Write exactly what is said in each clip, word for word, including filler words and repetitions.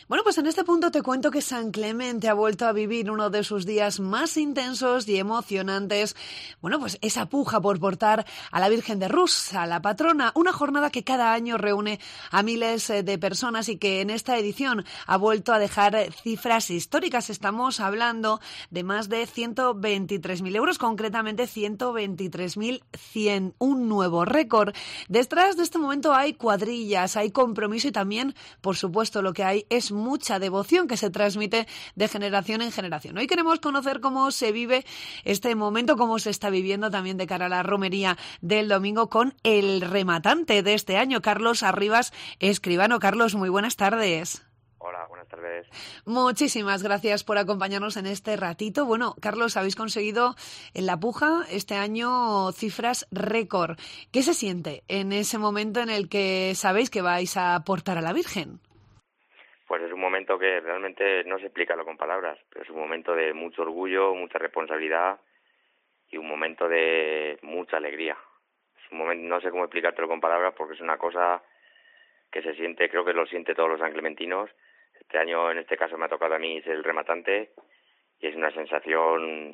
Bueno, pues en este punto te cuento que San Clemente ha vuelto a vivir uno de sus días más intensos y emocionantes. Bueno, pues esa puja por portar a la Virgen de Rus, a la patrona, una jornada que cada año reúne a miles de personas y que en esta edición ha vuelto a dejar cifras históricas. Estamos hablando de más de ciento veintitrés mil euros, concretamente ciento veintitrés mil cien, un nuevo récord. Detrás de este momento hay cuadrillas, hay compromiso y también, por supuesto, lo que hay es mucha devoción que se transmite de generación en generación. Hoy queremos conocer cómo se vive este momento, cómo se está viviendo también de cara a la romería del domingo con el rematante de este año, Carlos Arribas Escribano. Carlos, muy buenas tardes. Hola, buenas tardes. Muchísimas gracias por acompañarnos en este ratito. Bueno, Carlos, habéis conseguido en la puja este año cifras récord. ¿Qué se siente en ese momento en el que sabéis que vais a portar a la Virgen? Pues es un momento que realmente no se explicarlo con palabras, pero es un momento de mucho orgullo, mucha responsabilidad y un momento de mucha alegría. Es un momento, no sé cómo explicártelo con palabras porque es una cosa que se siente, creo que lo siente todos los sanclementinos. Este año, en este caso, me ha tocado a mí ser el rematante y es una sensación,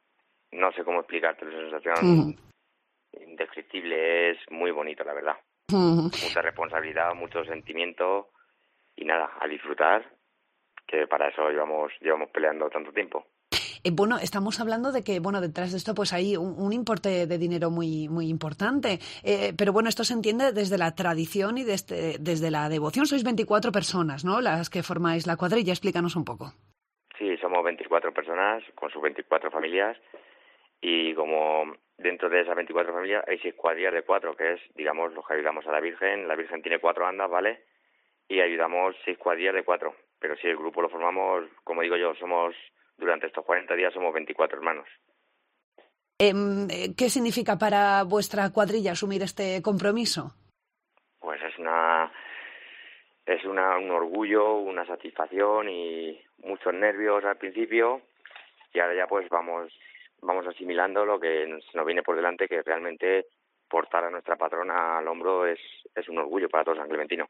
no sé cómo explicártelo, es una sensación mm. indescriptible, es muy bonito, la verdad. Mm. Mucha responsabilidad, mucho sentimiento. Y nada, a disfrutar, que para eso llevamos llevamos peleando tanto tiempo. Eh, bueno, estamos hablando de que, bueno, detrás de esto pues hay un, un importe de dinero muy muy importante. Eh, pero bueno, esto se entiende desde la tradición y desde, desde la devoción. Sois veinticuatro personas, ¿no?, las que formáis la cuadrilla. Explícanos un poco. Sí, somos veinticuatro personas con sus veinticuatro familias. Y como dentro de esas veinticuatro familias hay seis cuadrillas de cuatro, que es, digamos, los que ayudamos a la Virgen. La Virgen tiene cuatro andas, ¿vale?, y ayudamos seis cuadrillas de cuatro. Pero si el grupo lo formamos, como digo yo, somos durante estos cuarenta días somos veinticuatro hermanos. Eh, ¿Qué significa para vuestra cuadrilla asumir este compromiso? Pues es una es una un orgullo, una satisfacción y muchos nervios al principio, y ahora ya pues vamos vamos asimilando lo que nos, nos viene por delante, que realmente portar a nuestra patrona al hombro es es un orgullo para todo San Clementino.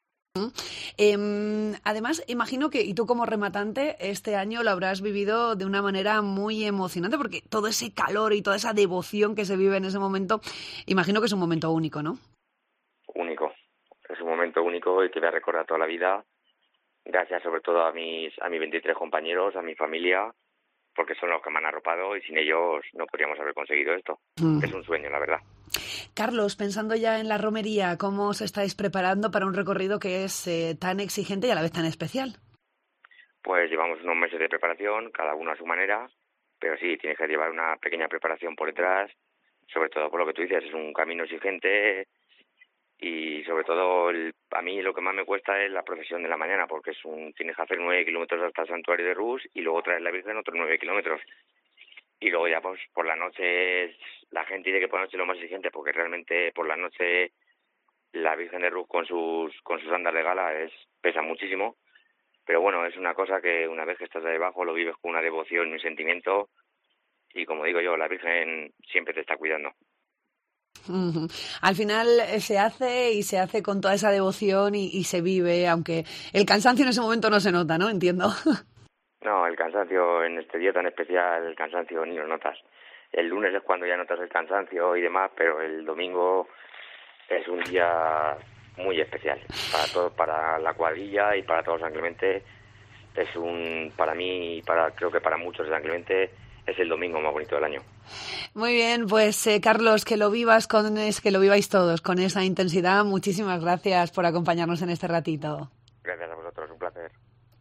Eh, además, imagino que, y tú como rematante, este año lo habrás vivido de una manera muy emocionante, porque todo ese calor y toda esa devoción que se vive en ese momento, imagino que es un momento único, ¿no? Único, es un momento único y que voy a recordar toda la vida, gracias sobre todo a mis a mis veintitrés compañeros, a mi familia, porque son los que me han arropado y sin ellos no podríamos haber conseguido esto. Mm. Es un sueño, la verdad. Carlos, pensando ya en la romería, ¿cómo os estáis preparando para un recorrido que es eh, tan exigente y a la vez tan especial? Pues llevamos unos meses de preparación, cada uno a su manera, pero sí, tienes que llevar una pequeña preparación por detrás, sobre todo por lo que tú dices, es un camino exigente y sobre todo el, a mí lo que más me cuesta es la procesión de la mañana, porque es un tienes que hacer nueve kilómetros hasta el santuario de Rus y luego traer la Virgen otros nueve kilómetros. Y luego ya pues por la noche, la gente dice que por la noche es lo más exigente, porque realmente por la noche la Virgen de Rus con sus con sus andas de gala es pesa muchísimo. Pero bueno, es una cosa que una vez que estás ahí debajo lo vives con una devoción y un sentimiento. Y como digo yo, la Virgen siempre te está cuidando. Uh-huh. Al final se hace y se hace con toda esa devoción y, y se vive, aunque el cansancio en ese momento no se nota, ¿no? Entiendo. No, el cansancio en este día tan especial, el cansancio ni lo notas. El lunes es cuando ya notas el cansancio y demás, pero el domingo es un día muy especial para todo, para la cuadrilla y para todo San Clemente. Es un, para mí y para creo que para muchos de San Clemente es el domingo más bonito del año. Muy bien, pues eh, Carlos, que lo vivas con es que lo viváis todos con esa intensidad. Muchísimas gracias por acompañarnos en este ratito.